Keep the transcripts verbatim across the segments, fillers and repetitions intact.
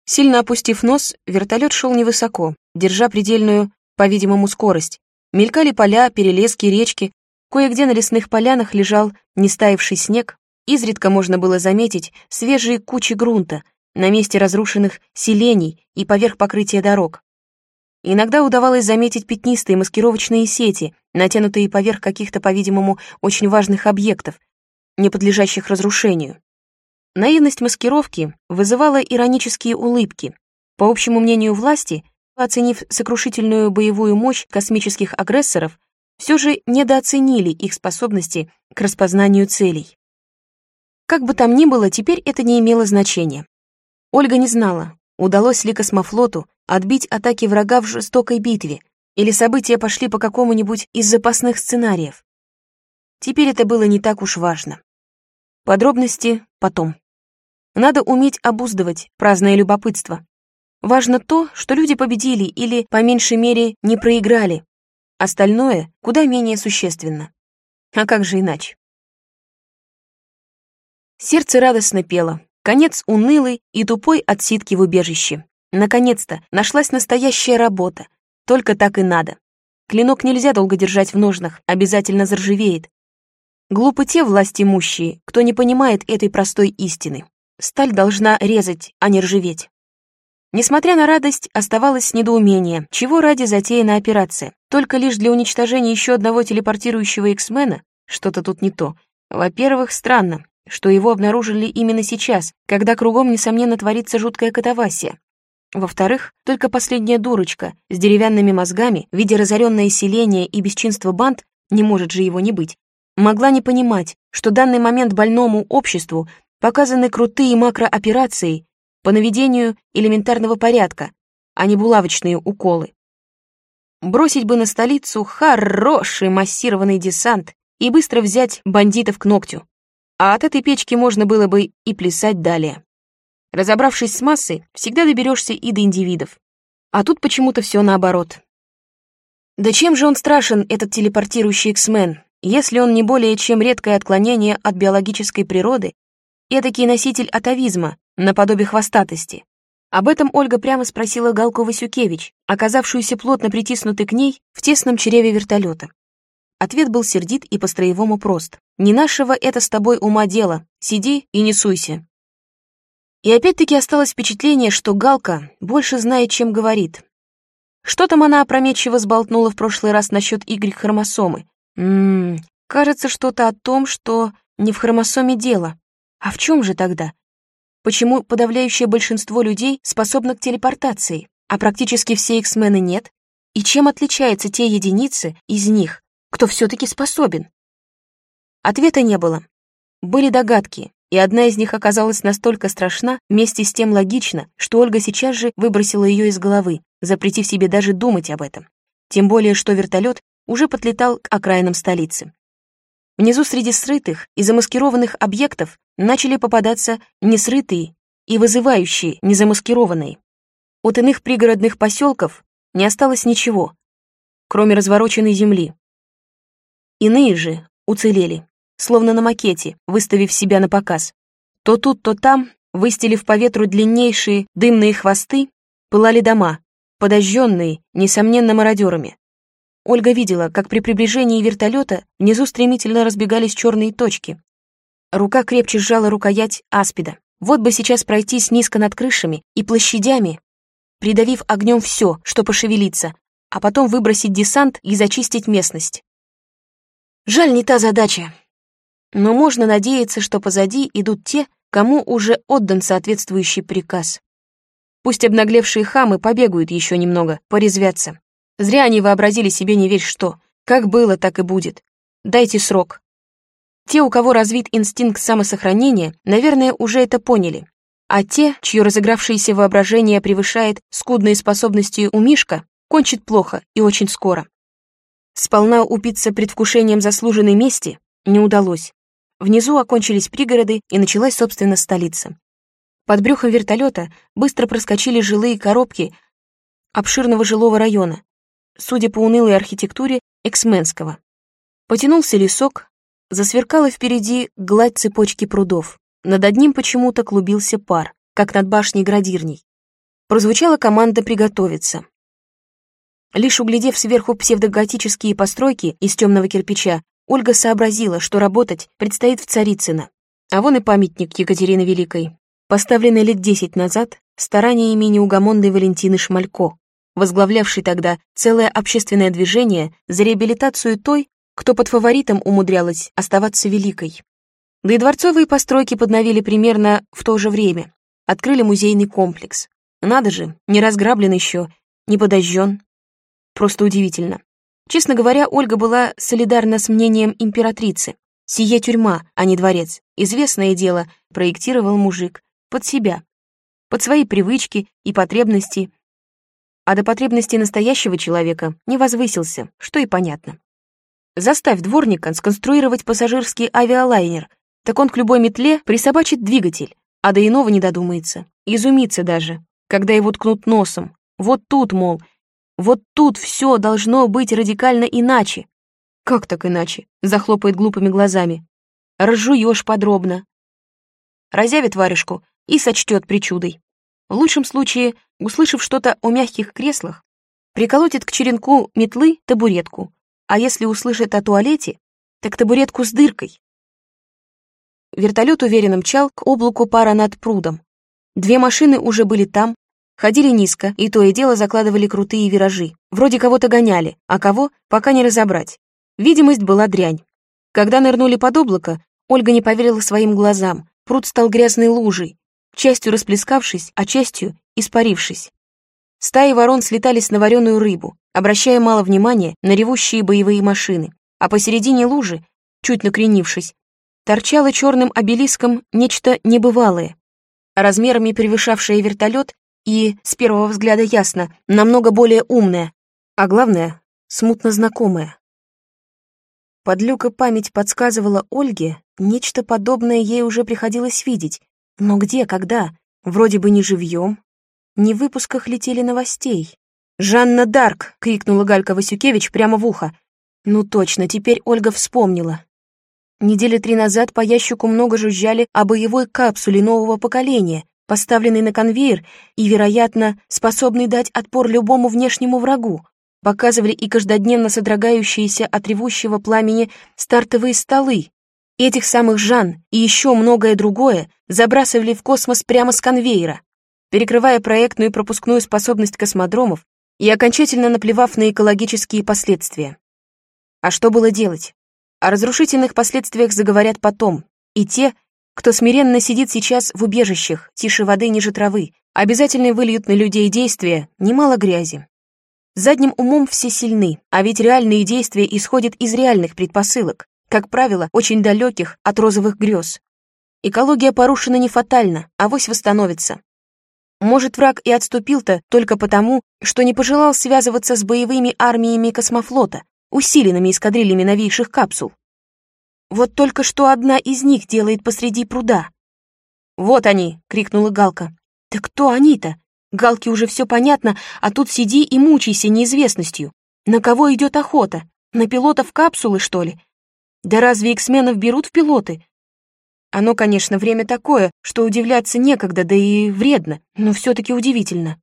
Сильно опустив нос, вертолет шел невысоко, держа предельную, по-видимому, скорость. Мелькали поля, перелески, речки. Кое-где на лесных полянах лежал нестаявший снег. Изредка можно было заметить свежие кучи грунта на месте разрушенных селений и поверх покрытия дорог. Иногда удавалось заметить пятнистые маскировочные сети, натянутые поверх каких-то, по-видимому, очень важных объектов, не подлежащих разрушению. Наивность маскировки вызывала иронические улыбки. По общему мнению власти, оценив сокрушительную боевую мощь космических агрессоров, все же недооценили их способности к распознанию целей. Как бы там ни было, теперь это не имело значения. Ольга не знала, удалось ли космофлоту отбить атаки врага в жестокой битве, или события пошли по какому-нибудь из запасных сценариев. Теперь это было не так уж важно. Подробности потом. Надо уметь обуздывать праздное любопытство. Важно то, что люди победили или, по меньшей мере, не проиграли. Остальное куда менее существенно. А как же иначе? Сердце радостно пело. Конец унылый и тупой отсидки в убежище. Наконец-то нашлась настоящая работа. Только так и надо. Клинок нельзя долго держать в ножнах, обязательно заржавеет. Глупы те власть имущие, кто не понимает этой простой истины. Сталь должна резать, а не ржаветь. Несмотря на радость, оставалось недоумение, чего ради затеяна операция. Только лишь для уничтожения еще одного телепортирующего X-мена? Что-то тут не то. Во-первых, странно, что его обнаружили именно сейчас, когда кругом, несомненно, творится жуткая катавасия. Во-вторых, только последняя дурочка с деревянными мозгами, видя разоренное селение и бесчинство банд, не может же его не быть, могла не понимать, что в данный момент больному обществу показаны крутые макрооперации по наведению элементарного порядка, а не булавочные уколы. Бросить бы на столицу хороший массированный десант и быстро взять бандитов к ногтю. А от этой печки можно было бы и плясать далее. Разобравшись с массой, всегда доберешься и до индивидов. А тут почему-то все наоборот. Да чем же он страшен, этот телепортирующий X-мен, если он не более чем редкое отклонение от биологической природы, эдакий носитель атовизма, наподобие хвостатости? Об этом Ольга прямо спросила Галку Васюкевич, оказавшуюся плотно притиснутой к ней в тесном чреве вертолета. Ответ был сердит и по-строевому прост. «Не нашего это с тобой ума дело. Сиди и не суйся». И опять-таки осталось впечатление, что Галка больше знает, чем говорит. Что там она опрометчиво сболтнула в прошлый раз насчет Y-хромосомы? Ммм, кажется, что-то о том, что не в хромосоме дело. А в чем же тогда? Почему подавляющее большинство людей способно к телепортации, а практически все X-мены нет? И чем отличаются те единицы из них, кто все-таки способен? Ответа не было. Были догадки, и одна из них оказалась настолько страшна, вместе с тем логична, что Ольга сейчас же выбросила ее из головы, запретив себе даже думать об этом. Тем более, что вертолет уже подлетал к окраинам столицы. Внизу среди срытых и замаскированных объектов начали попадаться несрытые и вызывающие незамаскированные. От иных пригородных поселков не осталось ничего, кроме развороченной земли. Иные же уцелели, словно на макете, выставив себя на показ. То тут, то там, выстелив по ветру длиннейшие дымные хвосты, пылали дома, подожженные, несомненно, мародерами. Ольга видела, как при приближении вертолета внизу стремительно разбегались черные точки. Рука крепче сжала рукоять аспида. Вот бы сейчас пройтись низко над крышами и площадями, придавив огнем все, что пошевелится, а потом выбросить десант и зачистить местность. Жаль, не та задача. Но можно надеяться, что позади идут те, кому уже отдан соответствующий приказ. Пусть обнаглевшие хамы побегают еще немного, порезвятся. Зря они вообразили себе не весь что. Как было, так и будет. Дайте срок. Те, у кого развит инстинкт самосохранения, наверное, уже это поняли. А те, чье разыгравшееся воображение превышает скудные способности у Мишка, кончит плохо и очень скоро. Сполна упиться предвкушением заслуженной мести не удалось. Внизу окончились пригороды, и началась, собственно, столица. Под брюхом вертолета быстро проскочили жилые коробки обширного жилого района, судя по унылой архитектуре, эксменского. Потянулся лесок, засверкала впереди гладь цепочки прудов. Над одним почему-то клубился пар, как над башней градирней. прозвучала команда приготовиться. Лишь углядев сверху псевдоготические постройки из темного кирпича, Ольга сообразила, что работать предстоит в Царицыно. А вон и памятник Екатерины Великой, поставленный лет десять назад стараниями неугомонной Валентины Шмалько, возглавлявшей тогда целое общественное движение за реабилитацию той, кто под фаворитом умудрялась оставаться великой. Да и дворцовые постройки подновили примерно в то же время. Открыли музейный комплекс. Надо же, не разграблен еще, не подожжен. Просто удивительно. Честно говоря, Ольга была солидарна с мнением императрицы. Сие тюрьма, а не дворец. Известное дело, проектировал мужик. Под себя. Под свои привычки и потребности. А до потребностей настоящего человека не возвысился, что и понятно. Заставь дворника сконструировать пассажирский авиалайнер, так он к любой метле присобачит двигатель, а до иного не додумается. Изумится даже, когда его ткнут носом. Вот тут, мол, вот тут все должно быть радикально иначе. Как так иначе? Захлопает глупыми глазами. Разжуешь подробно. Разявит варежку и сочтет причудой. В лучшем случае, услышав что-то о мягких креслах, приколотит к черенку метлы табуретку, а если услышит о туалете, так табуретку с дыркой. Вертолет уверенно мчал к облаку пара над прудом. Две машины уже были там, ходили низко, и то и дело закладывали крутые виражи. Вроде кого-то гоняли, а кого пока не разобрать. Видимость была дрянь. Когда нырнули под облако, Ольга не поверила своим глазам. Пруд стал грязной лужей, частью расплескавшись, а частью испарившись. Стаи ворон слетались на вареную рыбу, обращая мало внимания на ревущие боевые машины, а посередине лужи, чуть накренившись, торчало черным обелиском нечто небывалое, размерами превышавшее вертолет и, с первого взгляда ясно, намного более умное, а главное, смутно знакомое. Подлюка память подсказывала Ольге, нечто подобное ей уже приходилось видеть, но где, когда? Вроде бы не живьем, не в выпусках летели новостей. «Жанна Дарк!» — крикнула Галька Васюкевич прямо в ухо. Ну точно, теперь Ольга вспомнила. Недели три назад по ящику много жужжали о боевой капсуле нового поколения, поставленной на конвейер и, вероятно, способной дать отпор любому внешнему врагу. Показывали и каждодневно содрогающиеся от ревущего пламени стартовые столы. Этих самых Жан и еще многое другое забрасывали в космос прямо с конвейера, перекрывая проектную и пропускную способность космодромов и окончательно наплевав на экологические последствия. А что было делать? О разрушительных последствиях заговорят потом, и те, кто смиренно сидит сейчас в убежищах, тише воды ниже травы, обязательно выльют на людей действия немало грязи. Задним умом все сильны, а ведь реальные действия исходят из реальных предпосылок, как правило, очень далеких от розовых грез. Экология порушена не фатально, авось восстановится. Может, враг и отступил-то только потому, что не пожелал связываться с боевыми армиями космофлота, усиленными эскадрильями новейших капсул. Вот только что одна из них делает посреди пруда. «Вот они!» — крикнула Галка. «Да кто они-то? Галке уже все понятно, а тут сиди и мучайся неизвестностью. На кого идет охота? На пилотов капсулы, что ли? Да разве иксменов берут в пилоты? Оно, конечно, время такое, что удивляться некогда, да и вредно, но все-таки удивительно».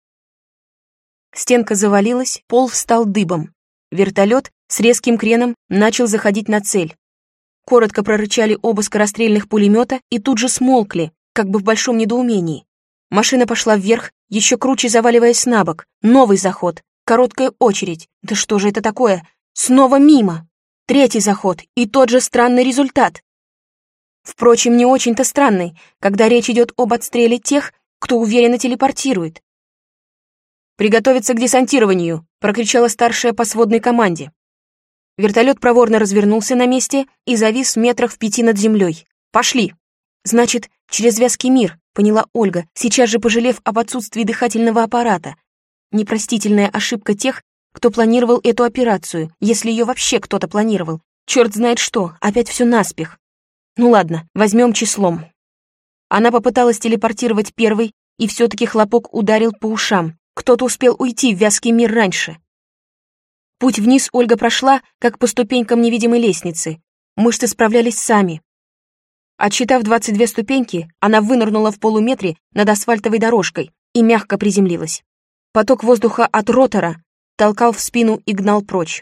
Стенка завалилась, пол встал дыбом. Вертолет с резким креном начал заходить на цель. Коротко прорычали оба скорострельных пулемета и тут же смолкли, как бы в большом недоумении. Машина пошла вверх, еще круче заваливаясь на бок. Новый заход, короткая очередь. Да что же это такое? Снова мимо. Третий заход и тот же странный результат. Впрочем, не очень-то странный, когда речь идет об отстреле тех, кто уверенно телепортирует. «Приготовиться к десантированию!» — прокричала старшая по сводной команде. Вертолет проворно развернулся на месте и завис в метрах в пяти над землей. «Пошли!» «Значит, через вязкий мир», — поняла Ольга, сейчас же пожалев об отсутствии дыхательного аппарата. Непростительная ошибка тех, кто планировал эту операцию, если ее вообще кто-то планировал. Черт знает что, опять все наспех. Ну ладно, возьмем числом. Она попыталась телепортировать первой, и все-таки хлопок ударил по ушам. Кто-то успел уйти в вязкий мир раньше. Путь вниз Ольга прошла, как по ступенькам невидимой лестницы. Мышцы справлялись сами. Отсчитав двадцать две ступеньки, она вынырнула в полуметре над асфальтовой дорожкой и мягко приземлилась. Поток воздуха от ротора толкал в спину и гнал прочь.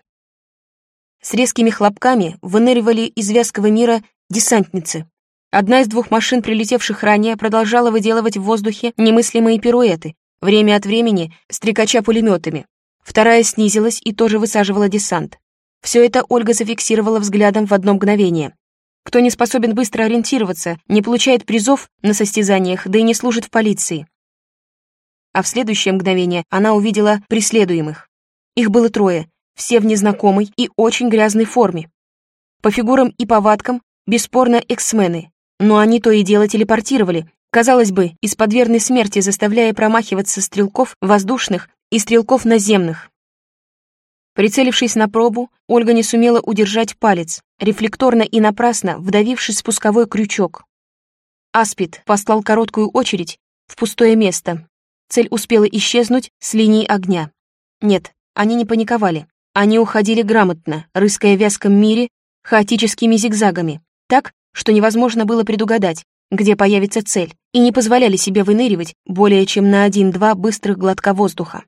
С резкими хлопками выныривали из вязкого мира десантницы. Одна из двух машин, прилетевших ранее, продолжала выделывать в воздухе немыслимые пируэты, время от времени стрекача пулеметами. Вторая снизилась и тоже высаживала десант. Все это Ольга зафиксировала взглядом в одно мгновение. Кто не способен быстро ориентироваться, не получает призов на состязаниях, да и не служит в полиции. А в следующее мгновение она увидела преследуемых. Их было трое, все в незнакомой и очень грязной форме. По фигурам и повадкам бесспорно эксмены, но они то и дело телепортировали, казалось бы, из-под верной смерти заставляя промахиваться стрелков воздушных и стрелков наземных. Прицелившись на пробу, Ольга не сумела удержать палец, рефлекторно и напрасно вдавившись в спусковой крючок. Аспид послал короткую очередь в пустое место. Цель успела исчезнуть с линии огня. Нет, они не паниковали. Они уходили грамотно, рыская в вязком мире хаотическими зигзагами, так, что невозможно было предугадать, где появится цель, и не позволяли себе выныривать более чем на один-два быстрых глотка воздуха.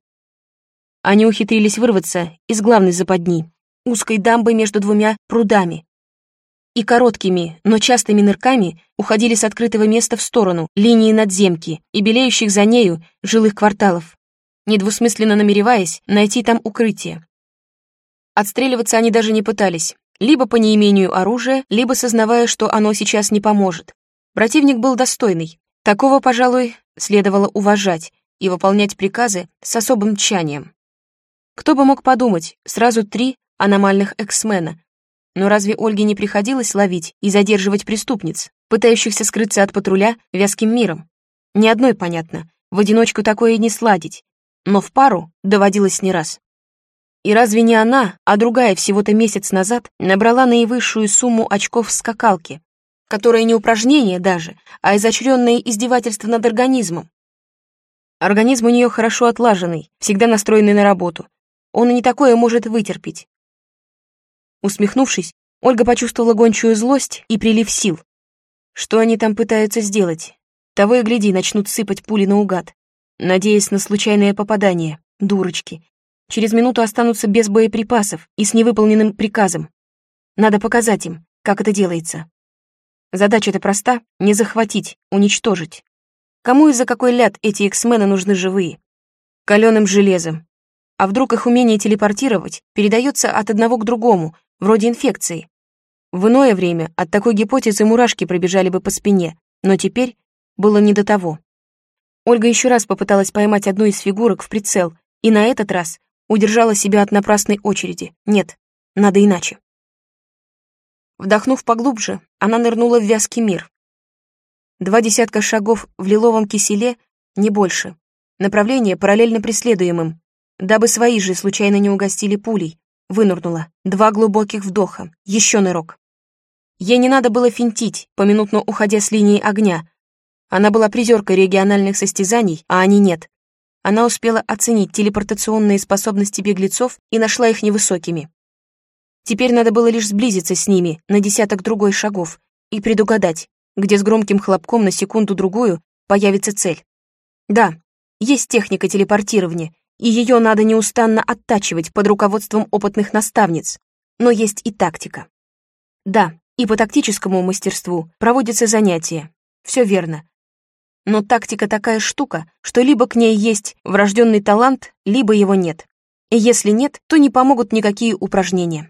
Они ухитрились вырваться из главной западни, узкой дамбы между двумя прудами, и короткими, но частыми нырками уходили с открытого места в сторону линии надземки и белеющих за нею жилых кварталов, недвусмысленно намереваясь найти там укрытие. Отстреливаться они даже не пытались, либо по неимению оружия, либо сознавая, что оно сейчас не поможет. Противник был достойный. Такого, пожалуй, следовало уважать и выполнять приказы с особым тщанием. Кто бы мог подумать, сразу три аномальных эксмена. Но разве Ольге не приходилось ловить и задерживать преступниц, пытающихся скрыться от патруля вязким миром? Ни одной понятно, в одиночку такое не сладить, но в пару доводилось не раз. И разве не она, а другая всего-то месяц назад набрала наивысшую сумму очков в скакалке, которая не упражнение даже, а изощренное издевательство над организмом? Организм у нее хорошо отлаженный, всегда настроенный на работу. Он и не такое может вытерпеть. Усмехнувшись, Ольга почувствовала гончую злость и прилив сил. Что они там пытаются сделать? Того и гляди, начнут сыпать пули наугад, надеясь на случайное попадание. Дурочки. Через минуту останутся без боеприпасов и с невыполненным приказом. Надо показать им, как это делается. Задача-то проста — не захватить, уничтожить. Кому и за какой ляд эти эксмены нужны живые? Каленым железом. А вдруг их умение телепортировать передается от одного к другому, вроде инфекции? В иное время от такой гипотезы мурашки пробежали бы по спине, но теперь было не до того. Ольга еще раз попыталась поймать одну из фигурок в прицел, и на этот раз удержала себя от напрасной очереди. Нет, надо иначе. Вдохнув поглубже, она нырнула в вязкий мир. Два десятка шагов в лиловом киселе, не больше. Направление параллельно преследуемым. Дабы свои же случайно не угостили пулей, вынырнула. Два глубоких вдоха, еще нырок. Ей не надо было финтить, поминутно уходя с линии огня. Она была призеркой региональных состязаний, а они нет. Она успела оценить телепортационные способности беглецов и нашла их невысокими. Теперь надо было лишь сблизиться с ними на десяток другой шагов и предугадать, где с громким хлопком на секунду-другую появится цель. Да, есть техника телепортирования, и ее надо неустанно оттачивать под руководством опытных наставниц, но есть и тактика. Да, и по тактическому мастерству проводятся занятия, все верно. Но тактика такая штука, что либо к ней есть врожденный талант, либо его нет. И если нет, то не помогут никакие упражнения.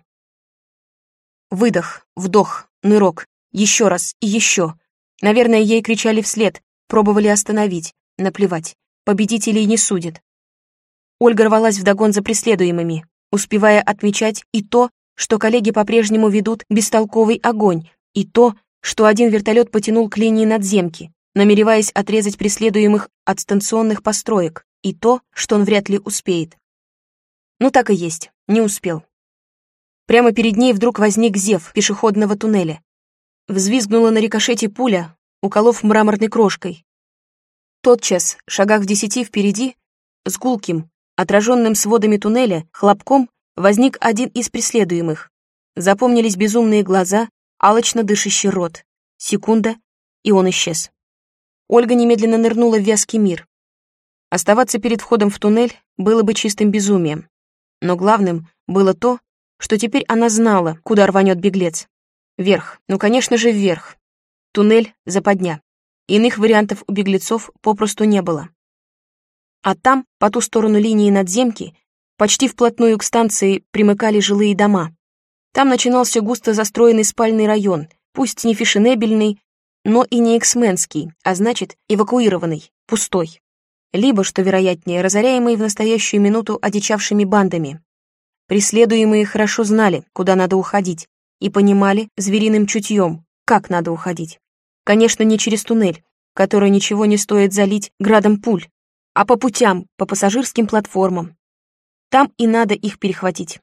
Выдох, вдох, нырок, еще раз и еще. Наверное, ей кричали вслед, пробовали остановить, наплевать. Победителей не судят. Ольга рвалась вдогон за преследуемыми, успевая отмечать и то, что коллеги по-прежнему ведут бестолковый огонь, и то, что один вертолет потянул к линии надземки, намереваясь отрезать преследуемых от станционных построек, и то, что он вряд ли успеет. Ну так и есть, не успел. Прямо перед ней вдруг возник зев пешеходного туннеля. Взвизгнула на рикошете пуля, уколов мраморной крошкой. Тотчас, шагах в десяти впереди, с гулким, отраженным сводами туннеля, хлопком, возник один из преследуемых. Запомнились безумные глаза, алчно дышащий рот. Секунда, и он исчез. Ольга немедленно нырнула в вязкий мир. Оставаться перед входом в туннель было бы чистым безумием. Но главным было то, что теперь она знала, куда рванет беглец. Вверх, ну, конечно же, вверх. Туннель — западня. Иных вариантов у беглецов попросту не было. А там, по ту сторону линии надземки, почти вплотную к станции примыкали жилые дома. Там начинался густо застроенный спальный район, пусть не фешенебельный, но и не эксменский, а значит, эвакуированный, пустой. Либо, что вероятнее, разоряемый в настоящую минуту одичавшими бандами. Преследуемые хорошо знали, куда надо уходить, и понимали звериным чутьем, как надо уходить. Конечно, не через туннель, который ничего не стоит залить градом пуль, а по путям, по пассажирским платформам. Там и надо их перехватить.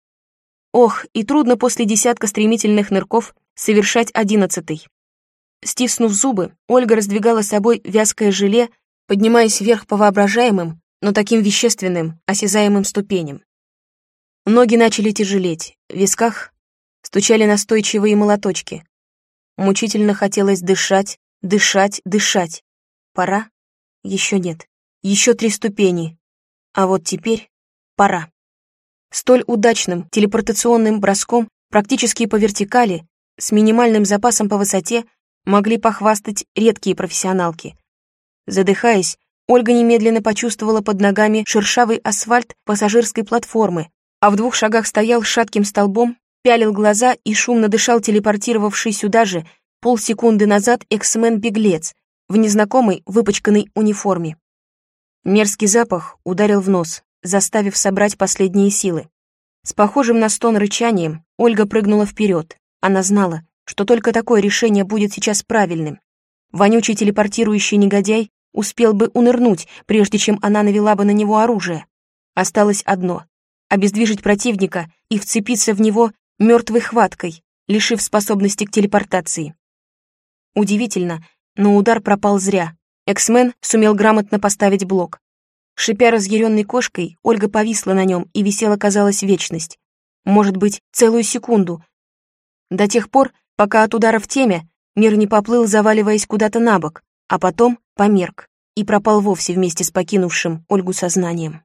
Ох, и трудно после десятка стремительных нырков совершать одиннадцатый. Стиснув зубы, Ольга раздвигала собой вязкое желе, поднимаясь вверх по воображаемым, но таким вещественным, осязаемым ступеням. Ноги начали тяжелеть, в висках стучали настойчивые молоточки. Мучительно хотелось дышать, дышать, дышать. Пора? Еще нет. Еще три ступени. А вот теперь пора. Столь удачным телепортационным броском практически по вертикали, с минимальным запасом по высоте, могли похвастать редкие профессионалки. Задыхаясь, Ольга немедленно почувствовала под ногами шершавый асфальт пассажирской платформы, а в двух шагах стоял шатким столбом, пялил глаза и шумно дышал телепортировавший сюда же полсекунды назад эксмен-беглец в незнакомой выпачканной униформе. Мерзкий запах ударил в нос, заставив собрать последние силы. С похожим на стон рычанием Ольга прыгнула вперед. Она знала, что только такое решение будет сейчас правильным. Вонючий телепортирующий негодяй успел бы унырнуть, прежде чем она навела бы на него оружие. Осталось одно — обездвижить противника и вцепиться в него мертвой хваткой, лишив способности к телепортации. Удивительно, но удар пропал зря. Эксмен сумел грамотно поставить блок. Шипя разъяренной кошкой, Ольга повисла на нем и висела, казалось, вечность. Может быть, целую секунду. До тех пор, пока от удара в теме мир не поплыл, заваливаясь куда-то на бок, а потом померк и пропал вовсе вместе с покинувшим Ольгу сознанием.